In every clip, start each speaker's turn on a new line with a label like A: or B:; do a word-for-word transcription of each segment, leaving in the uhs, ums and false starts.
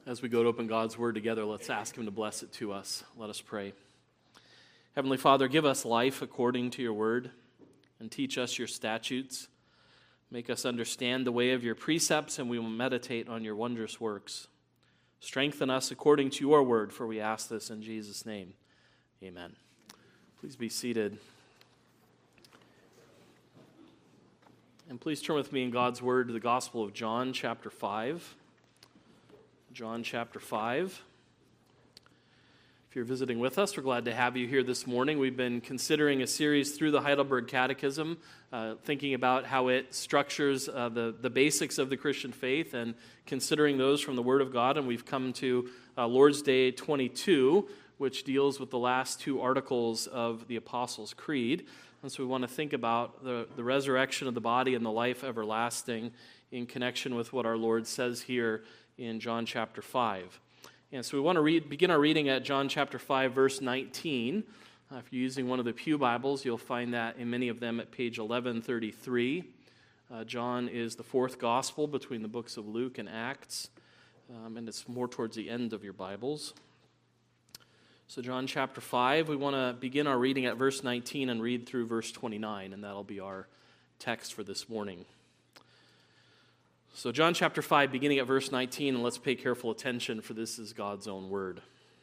A: As we go to open God's Word together, let's ask Him to bless it to us. Let us pray. Heavenly Father, give us life according to your Word, and teach us your statutes. Make us understand the way of your precepts, and we will meditate on your wondrous works. Strengthen us according to your Word, for we ask this in Jesus' name. Amen. Please be seated. And please turn with me in God's Word to the Gospel of John, chapter five. John chapter five. If you're visiting with us, we're glad to have you here this morning. We've been considering a series through the Heidelberg Catechism, uh, thinking about how it structures uh, the, the basics of the Christian faith and considering those from the Word of God. And we've come to uh, Lord's Day twenty-two, which deals with the last two articles of the Apostles' Creed. And so we want to think about the, the resurrection of the body and the life everlasting in connection with what our Lord says here in John chapter five. And so we want to read, begin our reading at John chapter five, verse nineteen. Uh, if you're using one of the Pew Bibles, you'll find that in many of them at page eleven thirty-three. Uh, John is the fourth gospel between the books of Luke and Acts, um, and it's more towards the end of your Bibles. So John chapter five, we want to begin our reading at verse nineteen and read through verse twenty-nine, and that'll be our text for this morning. So John chapter five, beginning at verse nineteen, and let's pay careful attention, for this is God's own word.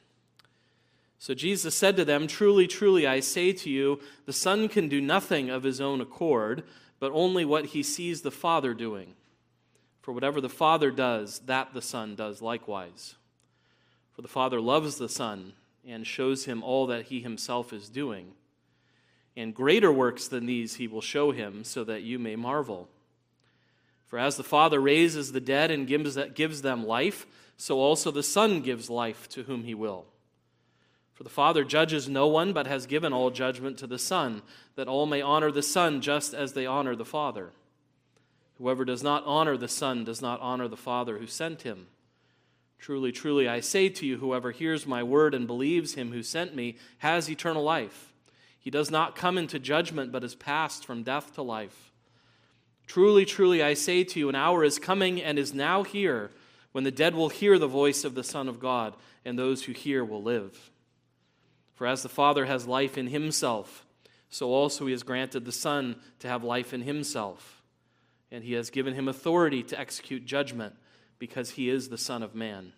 A: So Jesus said to them, "Truly, truly, I say to you, the Son can do nothing of his own accord, but only what he sees the Father doing. For whatever the Father does, that the Son does likewise. For the Father loves the Son, and shows him all that he himself is doing. And greater works than these he will show him, so that you may marvel. For as the Father raises the dead and gives gives them life, so also the Son gives life to whom he will. For the Father judges no one, but has given all judgment to the Son, that all may honor the Son just as they honor the Father. Whoever does not honor the Son does not honor the Father who sent him. Truly, truly, I say to you, whoever hears my word and believes him who sent me has eternal life. He does not come into judgment, but is passed from death to life. Truly, truly, I say to you, an hour is coming and is now here, when the dead will hear the voice of the Son of God, and those who hear will live. For as the Father has life in himself, so also he has granted the Son to have life in himself. And he has given him authority to execute judgment, because he is the Son of Man.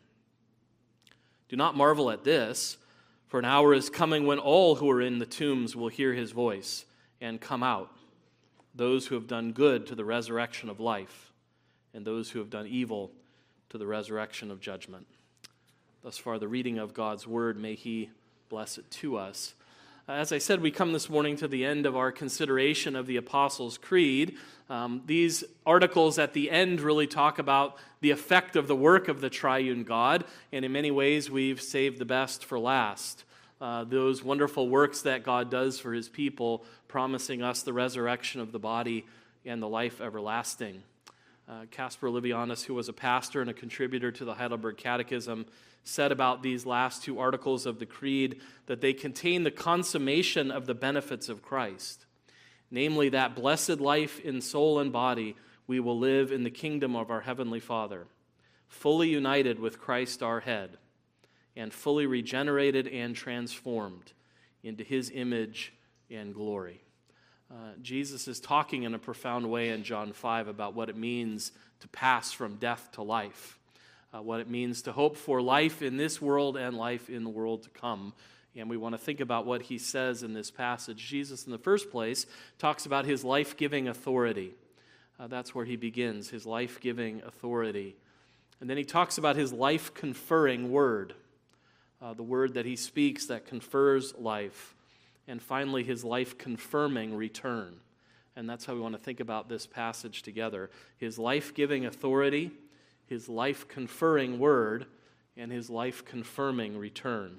A: Do not marvel at this, for an hour is coming when all who are in the tombs will hear his voice and come out, those who have done good to the resurrection of life, and those who have done evil to the resurrection of judgment." Thus far, the reading of God's word. May he bless it to us. As I said, we come this morning to the end of our consideration of the Apostles' Creed. Um, these articles at the end really talk about the effect of the work of the triune God, and in many ways we've saved the best for last. Uh, those wonderful works that God does for his people, promising us the resurrection of the body and the life everlasting. Uh, Caspar Livianus, who was a pastor and a contributor to the Heidelberg Catechism, said about these last two articles of the Creed that they contain the consummation of the benefits of Christ, namely that blessed life in soul and body we will live in the kingdom of our Heavenly Father, fully united with Christ our head, and fully regenerated and transformed into his image and glory. Uh, Jesus is talking in a profound way in John five about what it means to pass from death to life, uh, what it means to hope for life in this world and life in the world to come. And we want to think about what he says in this passage. Jesus, in the first place, talks about his life-giving authority. Uh, that's where he begins, his life-giving authority. And then he talks about his life-conferring word, uh, the word that he speaks that confers life. And finally, his life-confirming return. And that's how we want to think about this passage together. His life-giving authority, his life-conferring word, and his life-confirming return.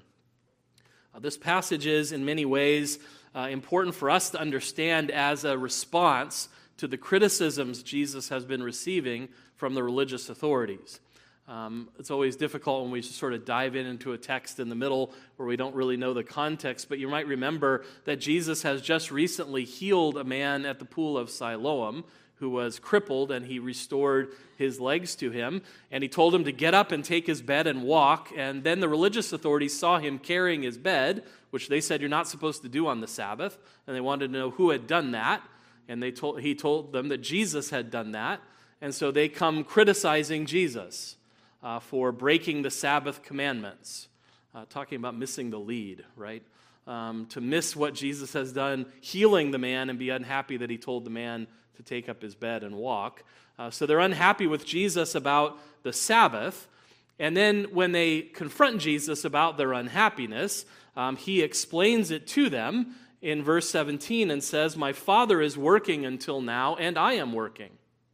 A: Uh, this passage is, in many ways, uh, important for us to understand as a response to the criticisms Jesus has been receiving from the religious authorities. Um, it's always difficult when we sort of dive in into a text in the middle where we don't really know the context, but you might remember that Jesus has just recently healed a man at the pool of Siloam who was crippled, and he restored his legs to him. And he told him to get up and take his bed and walk. And then the religious authorities saw him carrying his bed, which they said you're not supposed to do on the Sabbath. And they wanted to know who had done that. And they told, he told them that Jesus had done that. And so they come criticizing Jesus uh, for breaking the Sabbath commandments, uh, talking about missing the lead, right? Um, to miss what Jesus has done, healing the man, and be unhappy that he told the man to take up his bed and walk. Uh, so they're unhappy with Jesus about the Sabbath. And then when they confront Jesus about their unhappiness, um, he explains it to them in verse seventeen and says, "My Father is working until now, and I am working."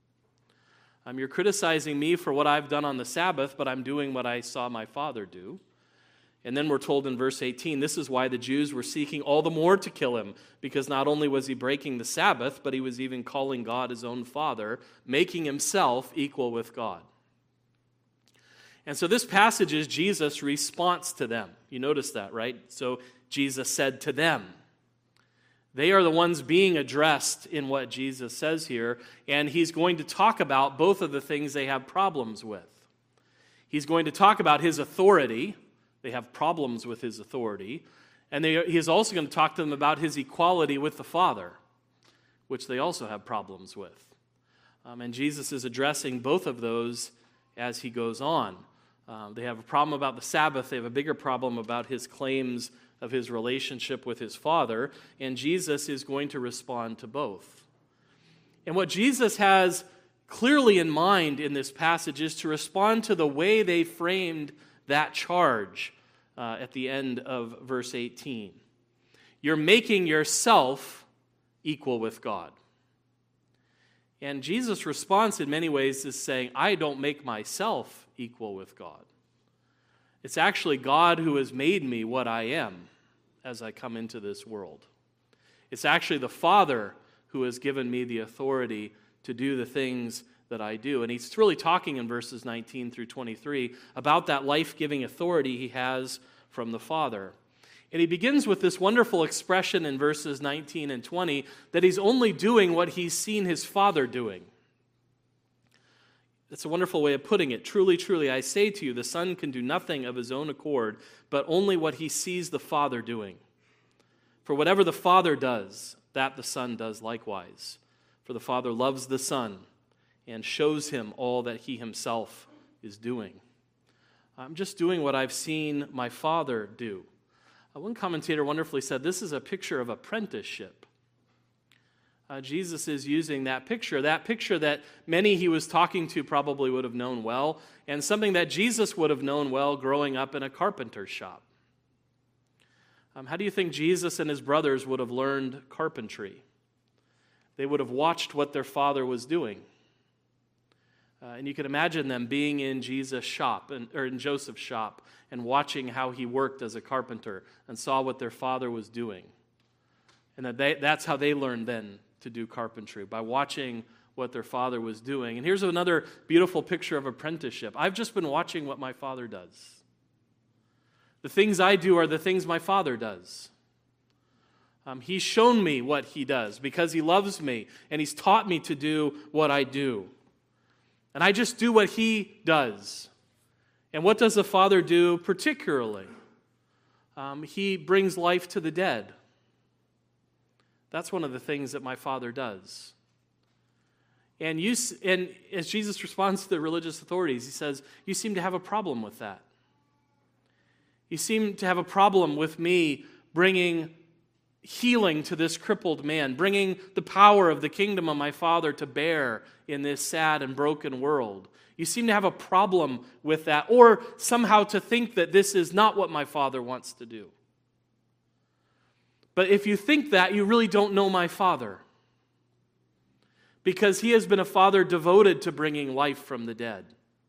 A: Um, you're criticizing me for what I've done on the Sabbath, but I'm doing what I saw my Father do. And then we're told in verse eighteen, this is why the Jews were seeking all the more to kill him, because not only was he breaking the Sabbath, but he was even calling God his own Father, making himself equal with God. And so this passage is Jesus' response to them. You notice that, right? So Jesus said to them. They are the ones being addressed in what Jesus says here, and he's going to talk about both of the things they have problems with. He's going to talk about his authority. They have problems with his authority. And they, he is also going to talk to them about his equality with the Father, which they also have problems with. Um, and Jesus is addressing both of those as he goes on. Um, they have a problem about the Sabbath. They have a bigger problem about his claims of his relationship with his Father. And Jesus is going to respond to both. And what Jesus has clearly in mind in this passage is to respond to the way they framed that charge uh, at the end of verse eighteen. You're making yourself equal with God. And Jesus' response in many ways is saying, I don't make myself equal with God. It's actually God who has made me what I am as I come into this world. It's actually the Father who has given me the authority to do the things that I do. And he's really talking in verses nineteen through twenty-three about that life-giving authority he has from the Father. And he begins with this wonderful expression in verses nineteen and twenty that he's only doing what he's seen his Father doing. That's a wonderful way of putting it. Truly, truly, I say to you, the Son can do nothing of his own accord, but only what he sees the Father doing. For whatever the Father does, that the Son does likewise. For the Father loves the Son and shows him all that he himself is doing. I'm just doing what I've seen my Father do. Uh, one commentator wonderfully said, this is a picture of apprenticeship. Uh, Jesus is using that picture, that picture that many he was talking to probably would have known well, and something that Jesus would have known well growing up in a carpenter's shop. Um, how do you think Jesus and his brothers would have learned carpentry? They would have watched what their father was doing. Uh, and you can imagine them being in Jesus' shop, and, or in Joseph's shop, and watching how he worked as a carpenter and saw what their father was doing. And that they, that's how they learned then to do carpentry, by watching what their father was doing. And here's another beautiful picture of apprenticeship. I've just been watching what my father does. The things I do are the things my Father does. Um, he's shown me what he does because he loves me, and he's taught me to do what I do. And I just do what he does. And what does the Father do particularly? Um, he brings life to the dead. That's one of the things that my Father does. And, you, and as Jesus responds to the religious authorities, he says, you seem to have a problem with that. You seem to have a problem with me bringing healing to this crippled man, bringing the power of the kingdom of my Father to bear in this sad and broken world. You seem to have a problem with that, or somehow to think that this is not what my Father wants to do. But if you think that, you really don't know my Father, because he has been a Father devoted to bringing life from the dead.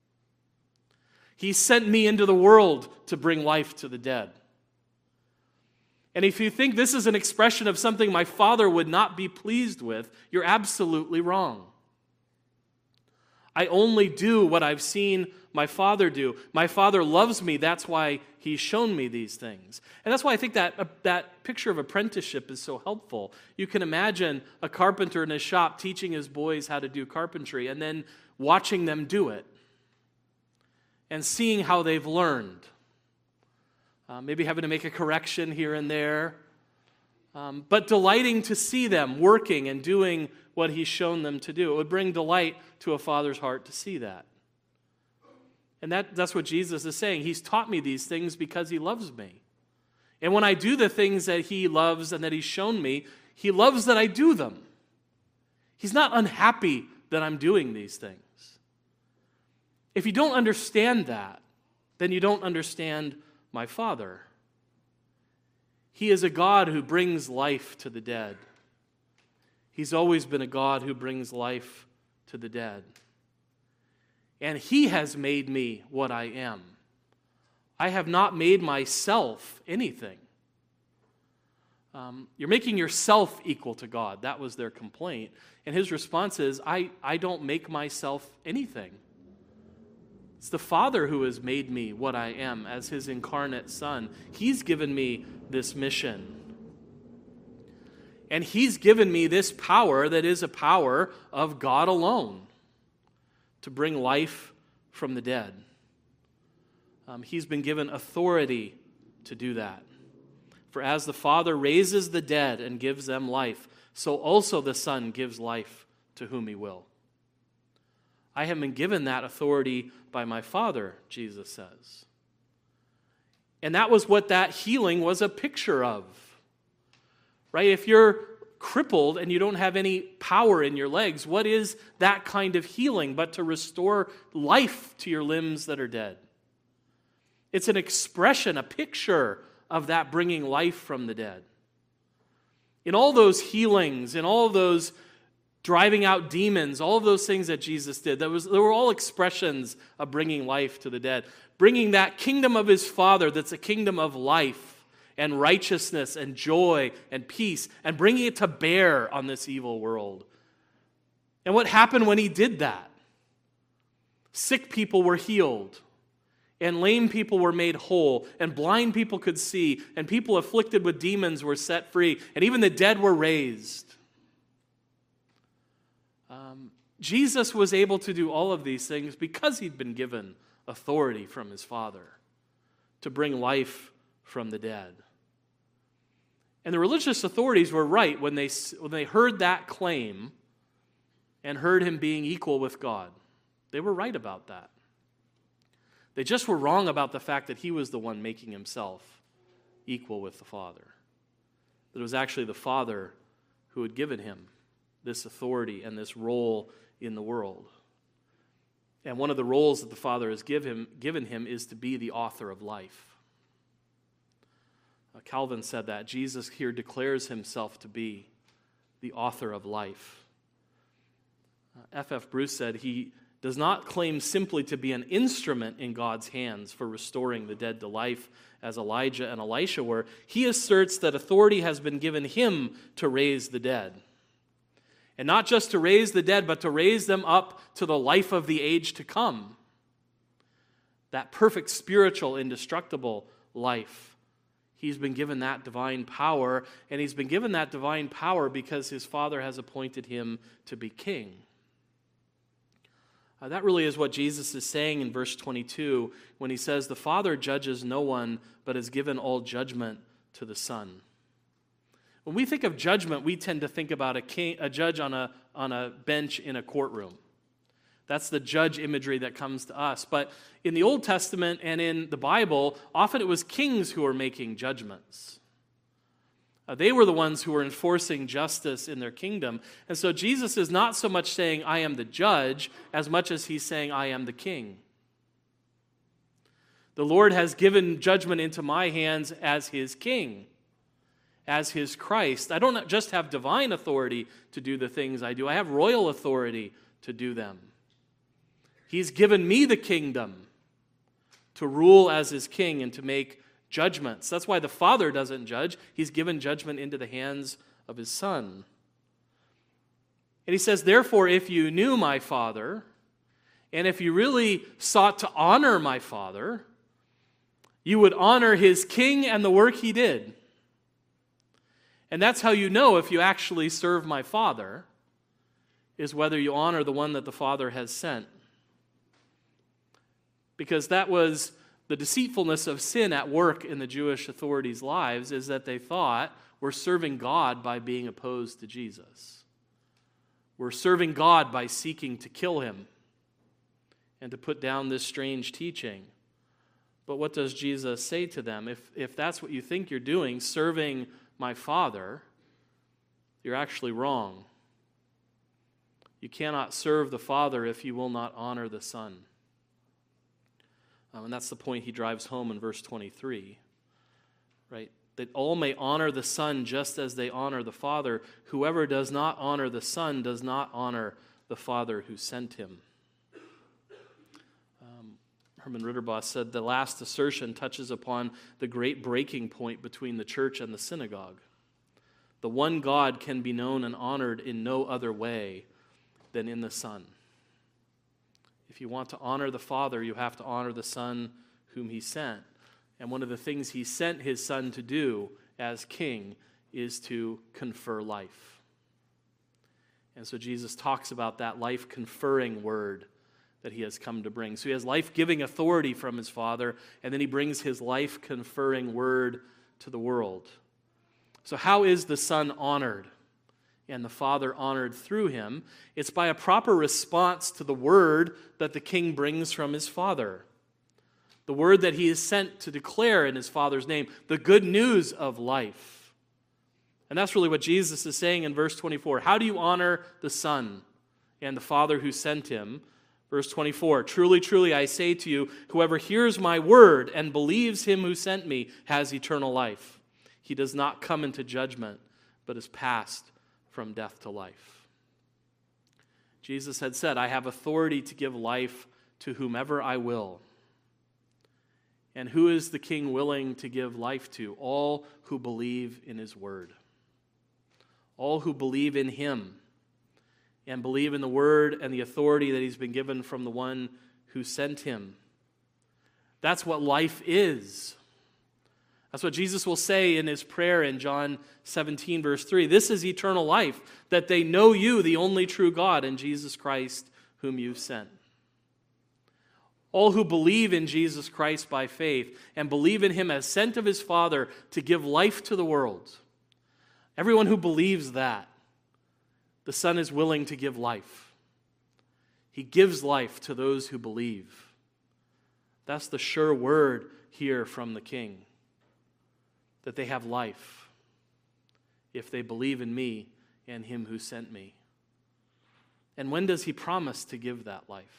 A: He sent me into the world to bring life to the dead. And if you think this is an expression of something my Father would not be pleased with, you're absolutely wrong. I only do what I've seen my Father do. My Father loves me. That's why He's shown me these things. And that's why I think that uh, that picture of apprenticeship is so helpful. You can imagine a carpenter in his shop teaching his boys how to do carpentry and then watching them do it and seeing how they've learned. Uh, maybe having to make a correction here and there, um, but delighting to see them working and doing what He's shown them to do. It would bring delight to a father's heart to see that. And that, that's what Jesus is saying. He's taught me these things because He loves me. And when I do the things that He loves and that He's shown me, He loves that I do them. He's not unhappy that I'm doing these things. If you don't understand that, then you don't understand my Father. He is a God who brings life to the dead. He's always been a God who brings life to the dead. And He has made me what I am. I have not made myself anything. Um, you're making yourself equal to God. That was their complaint. And His response is, I, I don't make myself anything. It's the Father who has made me what I am as His incarnate Son. He's given me this mission. And He's given me this power that is a power of God alone to bring life from the dead. Um, he's been given authority to do that. For as the Father raises the dead and gives them life, so also the Son gives life to whom He will. I have been given that authority by my Father, Jesus says. And that was what that healing was a picture of. Right? If you're crippled and you don't have any power in your legs, what is that kind of healing but to restore life to your limbs that are dead? It's an expression, a picture of that bringing life from the dead. In all those healings, in all those driving out demons, all of those things that Jesus did, that was, they were all expressions of bringing life to the dead. Bringing that kingdom of His Father that's a kingdom of life and righteousness and joy and peace, and bringing it to bear on this evil world. And what happened when He did that? Sick people were healed, and lame people were made whole, and blind people could see, and people afflicted with demons were set free, and even the dead were raised. Um, Jesus was able to do all of these things because He'd been given authority from His Father to bring life from the dead. And the religious authorities were right when they, when they heard that claim and heard Him being equal with God. They were right about that. They just were wrong about the fact that He was the one making Himself equal with the Father. That it was actually the Father who had given Him this authority and this role in the world. And one of the roles that the Father has give him, given Him is to be the author of life. Uh, Calvin said that. Jesus here declares Himself to be the author of life. Uh, F F Bruce said He does not claim simply to be an instrument in God's hands for restoring the dead to life as Elijah and Elisha were. He asserts that authority has been given Him to raise the dead. And not just to raise the dead, but to raise them up to the life of the age to come. That perfect spiritual, indestructible life. He's been given that divine power, and He's been given that divine power because His Father has appointed Him to be king. Uh, that really is what Jesus is saying in verse twenty-two when He says, the Father judges no one, but has given all judgment to the Son. When we think of judgment, we tend to think about a, king, a judge on a, on a bench in a courtroom. That's the judge imagery that comes to us. But in the Old Testament and in the Bible, often it was kings who were making judgments. Uh, they were the ones who were enforcing justice in their kingdom. And so Jesus is not so much saying, I am the judge, as much as He's saying, I am the king. The Lord has given judgment into my hands as His king, as His Christ. I don't just have divine authority to do the things I do. I have royal authority to do them. He's given me the kingdom to rule as His king and to make judgments. That's why the Father doesn't judge. He's given judgment into the hands of His Son. And He says, therefore, if you knew my Father, And if you really sought to honor my Father, you would honor his king and the work he did. And that's how you know if you actually serve my Father, is whether you honor the one that the Father has sent. Because that was the deceitfulness of sin at work in the Jewish authorities' lives, is that they thought we're serving God by being opposed to Jesus. We're serving God by seeking to kill him and to put down this strange teaching. But what does Jesus say to them? If, if that's what you think you're doing, serving my Father, you're actually wrong. You cannot serve the Father if you will not honor the Son. Um, and that's the point he drives home in verse twenty-three, right? That all may honor the Son just as they honor the Father. Whoever does not honor the Son does not honor the Father who sent him. Um, Herman Ritterboss said the last assertion touches upon the great breaking point between the church and the synagogue. The one God can be known and honored in no other way than in the Son. If you want to honor the Father, you have to honor the Son whom he sent. And one of the things he sent his Son to do as king is to confer life. And so Jesus talks about that life-conferring word that he has come to bring. So he has life-giving authority from his Father, and then he brings his life-conferring word to the world. So how is the Son honored and the Father honored through him? It's by a proper response to the word that the king brings from his Father. The word that he is sent to declare in his Father's name, the good news of life. And that's really what Jesus is saying in verse twenty-four. How do you honor the Son and the Father who sent him? Verse twenty-four, truly, truly, I say to you, whoever hears my word and believes him who sent me has eternal life. He does not come into judgment, but is passed from death to life. Jesus had said, I have authority to give life to whomever I will. And who is the king willing to give life to? All who believe in his word. All who believe in him and believe in the word and the authority that he's been given from the one who sent him. That's what life is. That's what Jesus will say in his prayer in John seventeen, verse three. This is eternal life, that they know you, the only true God, and Jesus Christ, whom you've sent. All who believe in Jesus Christ by faith and believe in him as sent of his Father to give life to the world. Everyone who believes that, the Son is willing to give life. He gives life to those who believe. That's the sure word here from the King, that they have life if they believe in me and him who sent me. And when does he promise to give that life?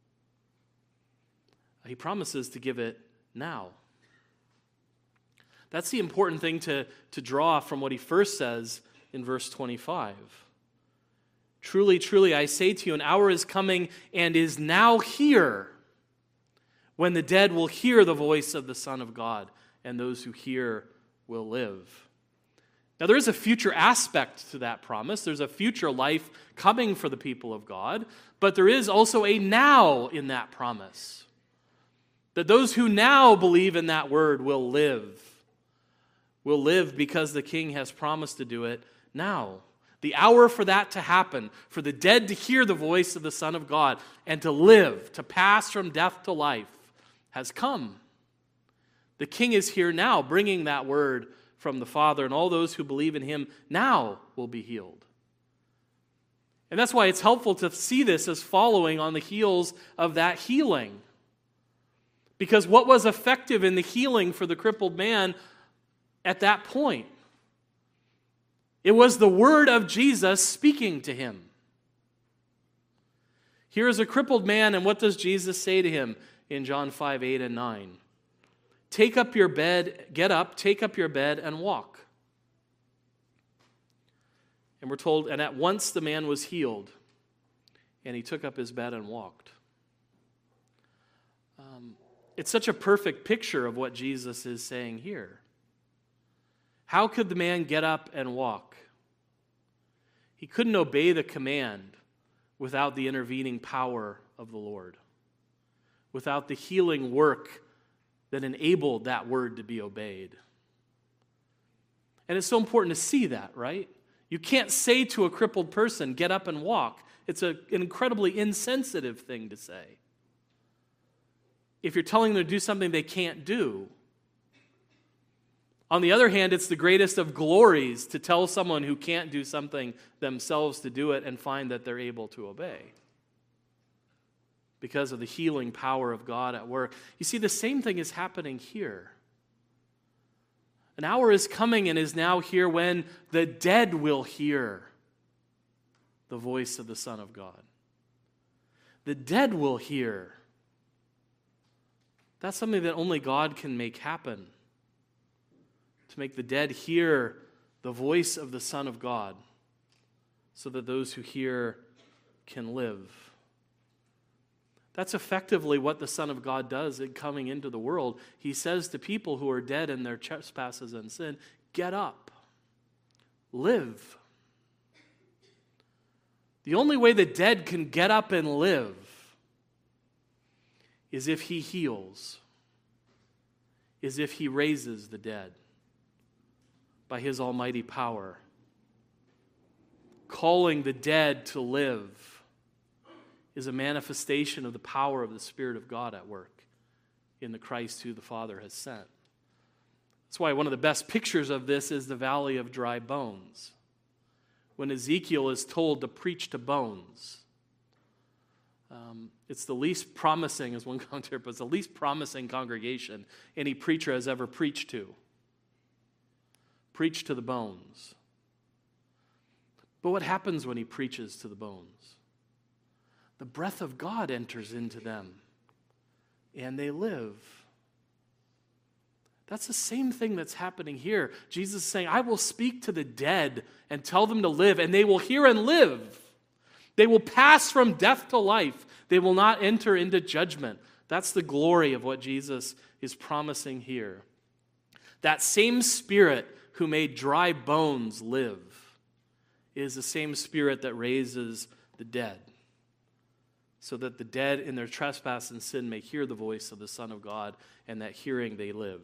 A: He promises to give it now. That's the important thing to, to draw from what he first says in verse twenty-five. Truly, truly, I say to you, an hour is coming and is now here when the dead will hear the voice of the Son of God, and those who hear will live. Now, there is a future aspect to that promise. There's a future life coming for the people of God, but there is also a now in that promise. That those who now believe in that word will live. Will live because the King has promised to do it now. The hour for that to happen, for the dead to hear the voice of the Son of God and to live, to pass from death to life, has come. The King is here now, bringing that word from the Father, and all those who believe in him now will be healed. And that's why it's helpful to see this as following on the heels of that healing. Because what was effective in the healing for the crippled man at that point? It was the word of Jesus speaking to him. Here is a crippled man, and what does Jesus say to him in John five, eight, and nine? Take up your bed, get up, take up your bed, and walk. And we're told, and at once the man was healed, and he took up his bed and walked. Um, it's such a perfect picture of what Jesus is saying here. How could the man get up and walk? He couldn't obey the command without the intervening power of the Lord. without the healing work that enabled that word to be obeyed. And it's so important to see that, right? You can't say to a crippled person, get up and walk. It's a, an incredibly insensitive thing to say. If you're telling them to do something they can't do. On the other hand, it's the greatest of glories to tell someone who can't do something themselves to do it and find that they're able to obey, because of the healing power of God at work. You see, the same thing is happening here. An hour is coming and is now here when the dead will hear the voice of the Son of God. The dead will hear. That's something that only God can make happen. To make the dead hear the voice of the Son of God, so that those who hear can live. That's effectively what the Son of God does in coming into the world. He says to people who are dead in their trespasses and sin, get up, live. The only way the dead can get up and live is if he heals, is if he raises the dead by his almighty power. Calling the dead to live is a manifestation of the power of the Spirit of God at work in the Christ who the Father has sent. That's why one of the best pictures of this is the valley of dry bones. When Ezekiel is told to preach to bones, um, it's the least promising, as one commentator puts, the least promising congregation any preacher has ever preached to. Preach to the bones. But what happens when he preaches to the bones? The breath of God enters into them, and they live. That's the same thing that's happening here. Jesus is saying, I will speak to the dead and tell them to live, and they will hear and live. They will pass from death to life. They will not enter into judgment. That's the glory of what Jesus is promising here. That same Spirit who made dry bones live is the same Spirit that raises the dead, so that the dead in their trespass and sin may hear the voice of the Son of God, and that hearing they live.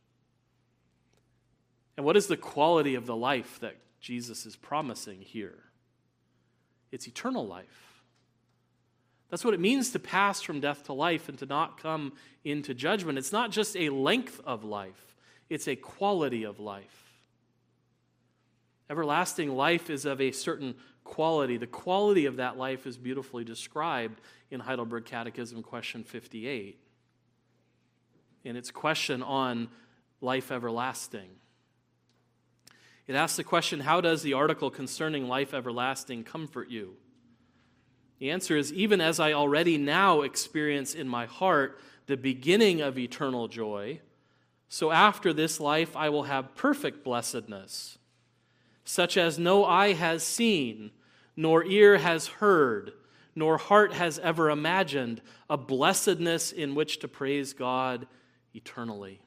A: And what is the quality of the life that Jesus is promising here? It's eternal life. That's what it means to pass from death to life and to not come into judgment. It's not just a length of life, it's a quality of life. Everlasting life is of a certain quality. The quality of that life is beautifully described in Heidelberg Catechism, question fifty-eight. In its question on life everlasting. It asks the question, how does the article concerning life everlasting comfort you? The answer is, even as I already now experience in my heart the beginning of eternal joy, so after this life I will have perfect blessedness, such as no eye has seen, nor ear has heard, nor heart has ever imagined, a blessedness in which to praise God eternally.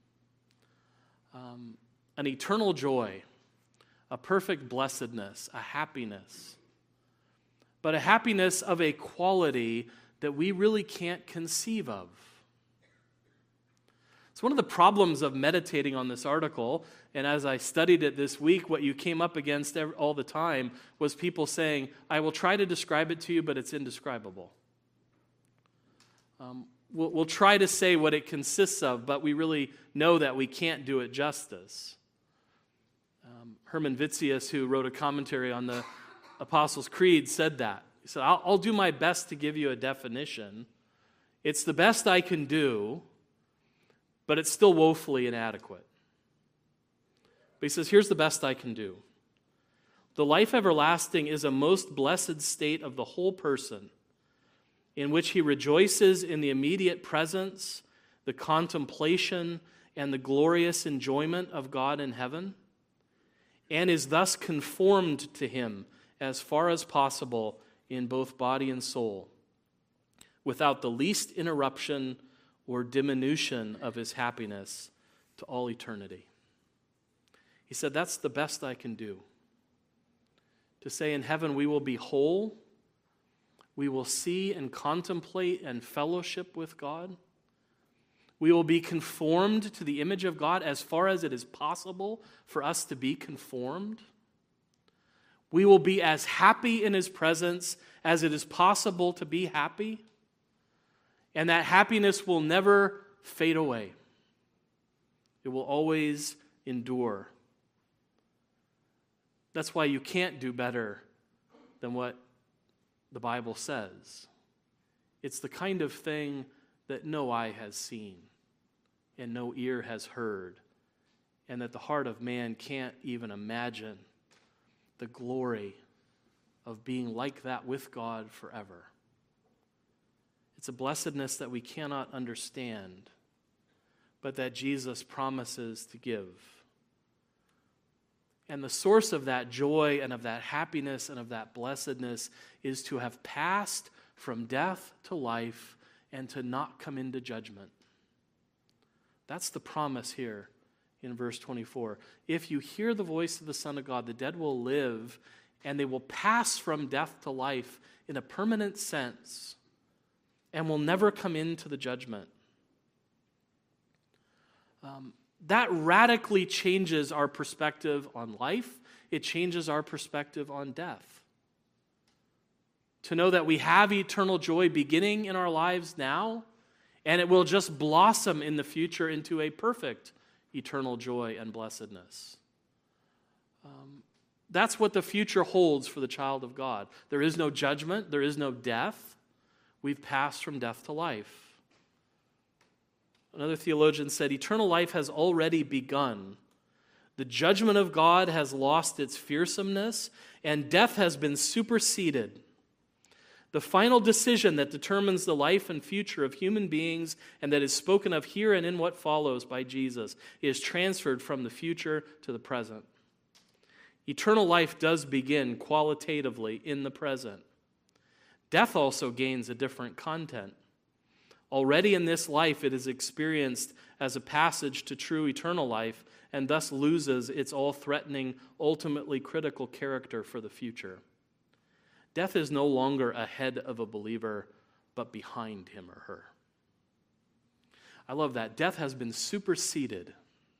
A: Um, an eternal joy, a perfect blessedness, a happiness, but a happiness of a quality that we really can't conceive of. It's one of the problems of meditating on this article, and as I studied it this week, what you came up against all the time was people saying, I will try to describe it to you, but it's indescribable. Um, we'll, we'll try to say what it consists of, but we really know that we can't do it justice. Um, Herman Vitzius, who wrote a commentary on the Apostles' Creed, said that. He said, I'll, I'll do my best to give you a definition. It's the best I can do, but it's still woefully inadequate. But he says, here's the best I can do. The life everlasting is a most blessed state of the whole person, in which he rejoices in the immediate presence, the contemplation, and the glorious enjoyment of God in heaven, and is thus conformed to him as far as possible in both body and soul, without the least interruption or diminution of his happiness to all eternity. He said, that's the best I can do. To say in heaven we will be whole, We will see and contemplate and fellowship with God. We will be conformed to the image of God as far as it is possible for us to be conformed. We will be as happy in His presence as it is possible to be happy. And that happiness will never fade away. It will always endure. That's why you can't do better than what the Bible says. It's the kind of thing that no eye has seen and no ear has heard, and that the heart of man can't even imagine the glory of being like that with God forever. It's a blessedness that we cannot understand, but that Jesus promises to give. And the source of that joy and of that happiness and of that blessedness is to have passed from death to life and to not come into judgment. That's the promise here in verse twenty-four. If you hear the voice of the Son of God, the dead will live, and they will pass from death to life in a permanent sense, and will never come into the judgment. Um, that radically changes our perspective on life. It changes our perspective on death. To know that we have eternal joy beginning in our lives now, and it will just blossom in the future into a perfect eternal joy and blessedness. Um, that's what the future holds for the child of God. There is no judgment. There is no death. We've passed from death to life. Another theologian said, eternal life has already begun. The judgment of God has lost its fearsomeness, and death has been superseded. The final decision that determines the life and future of human beings and that is spoken of here and in what follows by Jesus is transferred from the future to the present. Eternal life does begin qualitatively in the present. Death also gains a different content. Already in this life, it is experienced as a passage to true eternal life and thus loses its all-threatening, ultimately critical character for the future. Death is no longer ahead of a believer, but behind him or her. I love that. Death has been superseded.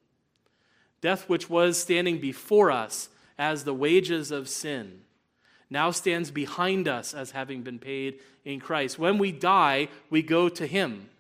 A: Death, which was standing before us as the wages of sin, now stands behind us as having been paid in Christ. When we die, we go to Him.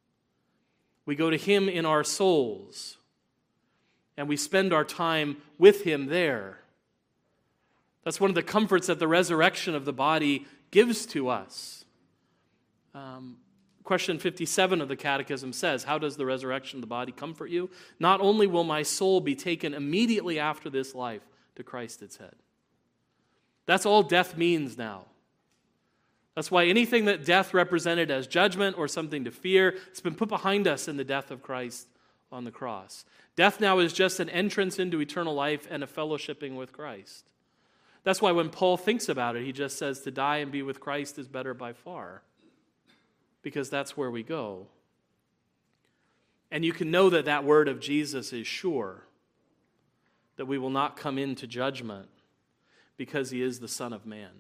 A: We go to Him in our souls, and we spend our time with Him there. That's one of the comforts that the resurrection of the body gives to us. Um, question fifty-seven of the Catechism says, how does the resurrection of the body comfort you? Not only will my soul be taken immediately after this life to Christ its head. That's all death means now. That's why anything that death represented as judgment or something to fear, it's been put behind us in the death of Christ on the cross. Death now is just an entrance into eternal life and a fellowshipping with Christ. That's why when Paul thinks about it, he just says to die and be with Christ is better by far, because that's where we go. And you can know that that word of Jesus is sure, that we will not come into judgment because He is the Son of Man.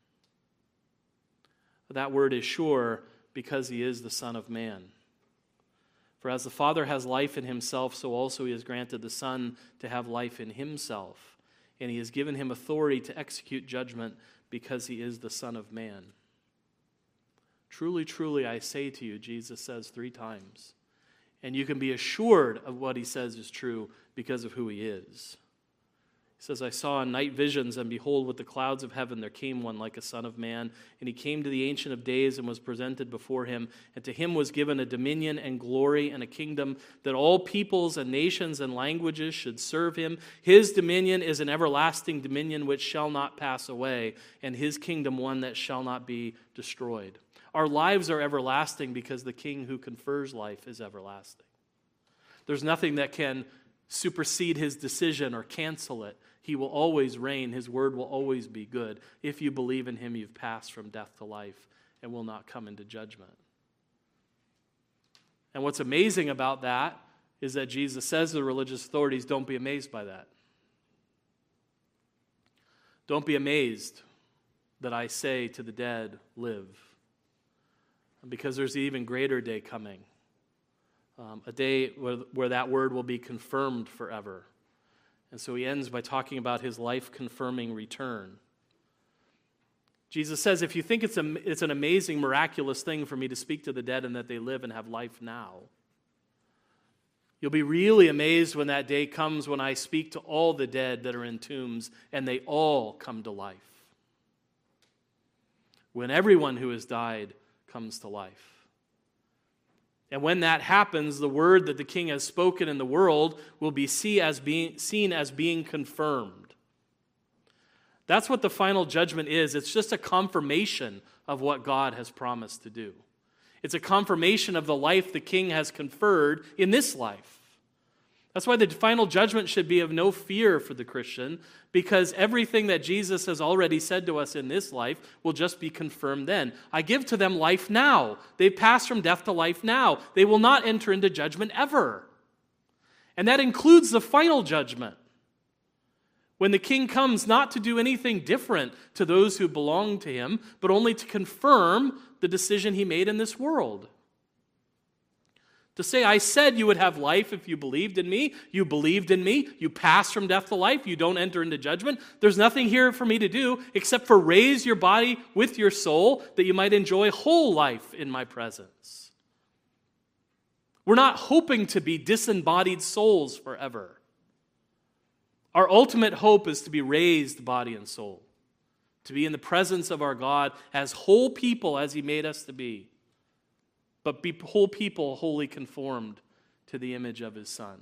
A: That word is sure because He is the Son of Man. For as the Father has life in Himself, so also He has granted the Son to have life in Himself. And He has given Him authority to execute judgment because He is the Son of Man. Truly, truly, I say to you, Jesus says three times. And you can be assured of what He says is true because of who He is. He says, I saw in night visions, and behold, with the clouds of heaven there came one like a son of man. And he came to the Ancient of Days and was presented before him. And to him was given a dominion and glory and a kingdom, that all peoples and nations and languages should serve him. His dominion is an everlasting dominion which shall not pass away, and his kingdom one that shall not be destroyed. Our lives are everlasting because the King who confers life is everlasting. There's nothing that can supersede His decision or cancel it. He will always reign. His word will always be good. If you believe in Him, you've passed from death to life and will not come into judgment. And what's amazing about that is that Jesus says to the religious authorities, don't be amazed by that. Don't be amazed. that I say to the dead, live. Because there's an even greater day coming, um, a day where, where that word will be confirmed forever. And so he ends by talking about his life-confirming return. Jesus says, if you think it's, a, it's an amazing, miraculous thing for me to speak to the dead and that they live and have life now, you'll be really amazed when that day comes when I speak to all the dead that are in tombs and they all come to life. When everyone who has died comes to life. And when that happens, the word that the King has spoken in the world will be see as being, seen as being confirmed. That's what the final judgment is. It's just a confirmation of what God has promised to do. It's a confirmation of the life the King has conferred in this life. That's why the final judgment should be of no fear for the Christian, because everything that Jesus has already said to us in this life will just be confirmed then. I give to them life now. They've passed from death to life now. They will not enter into judgment ever. And that includes the final judgment, when the King comes not to do anything different to those who belong to him, but only to confirm the decision he made in this world. To say, I said you would have life if you believed in me. You believed in me. You pass from death to life. You don't enter into judgment. There's nothing here for me to do except for raise your body with your soul that you might enjoy whole life in my presence. We're not hoping to be disembodied souls forever. Our ultimate hope is to be raised body and soul, to be in the presence of our God as whole people as he made us to be, but be whole people wholly conformed to the image of his Son.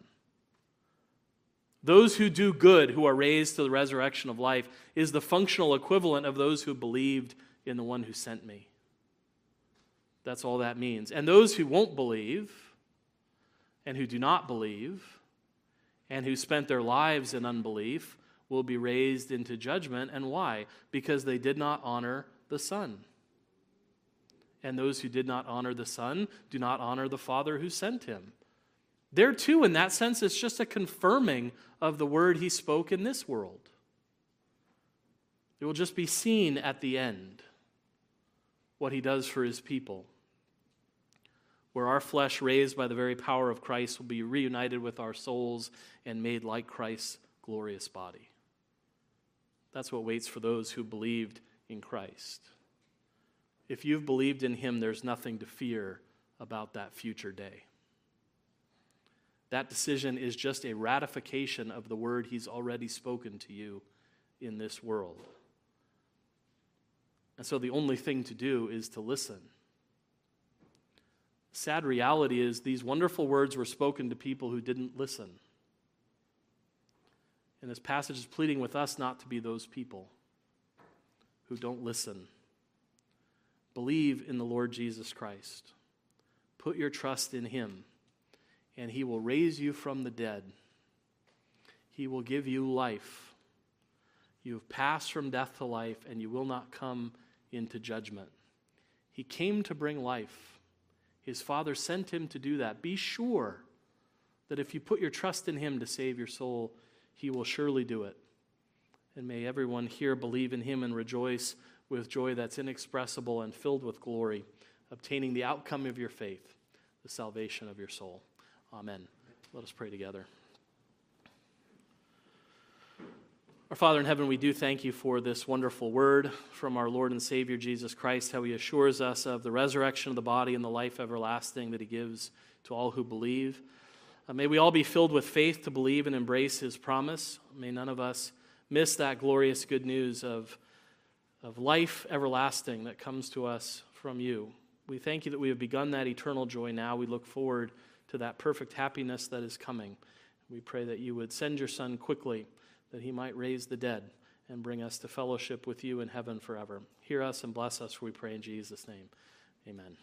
A: Those who do good, who are raised to the resurrection of life, is the functional equivalent of those who believed in the one who sent me. That's all that means. And those who won't believe, and who do not believe, and who spent their lives in unbelief, will be raised into judgment. And why? Because they did not honor the Son. And those who did not honor the Son do not honor the Father who sent him. There too, in that sense, it's just a confirming of the word he spoke in this world. It will just be seen at the end what he does for his people, where our flesh, raised by the very power of Christ, will be reunited with our souls and made like Christ's glorious body. That's what waits for those who believed in Christ. If you've believed in him, there's nothing to fear about that future day. That decision is just a ratification of the word he's already spoken to you in this world. And so the only thing to do is to listen. Sad reality is these wonderful words were spoken to people who didn't listen. And this passage is pleading with us not to be those people who don't listen. Believe in the Lord Jesus Christ. Put your trust in him, and he will raise you from the dead. He will give you life. You have passed from death to life, and you will not come into judgment. He came to bring life. His Father sent him to do that. Be sure that if you put your trust in him to save your soul, he will surely do it. And may everyone here believe in him and rejoice with joy that's inexpressible and filled with glory, obtaining the outcome of your faith, the salvation of your soul. Amen. Let us pray together. Our Father in heaven, we do thank you for this wonderful word from our Lord and Savior Jesus Christ, how he assures us of the resurrection of the body and the life everlasting that he gives to all who believe. Uh, may we all be filled with faith to believe and embrace his promise. May none of us miss that glorious good news of of life everlasting that comes to us from you. We thank you that we have begun that eternal joy now. We look forward to that perfect happiness that is coming. We pray that you would send your Son quickly, that he might raise the dead and bring us to fellowship with you in heaven forever. Hear us and bless us, we pray in Jesus' name. Amen.